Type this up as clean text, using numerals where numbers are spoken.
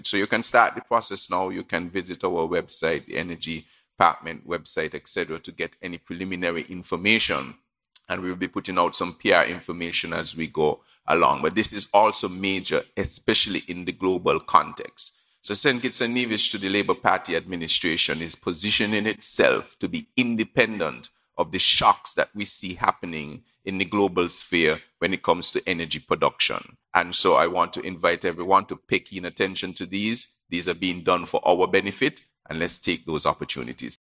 So you can start the process now. You can visit our website, the Energy Department website, etc., to get any preliminary information. And we'll be putting out some PR information as we go along. But this is also major, especially in the global context. So St. Kitts and Nevis to the Labour Party administration is positioning itself to be independent of the shocks that we see happening in the global sphere when it comes to energy production. And so I want to invite everyone to pay keen attention to these. These are being done for our benefit, and let's take those opportunities.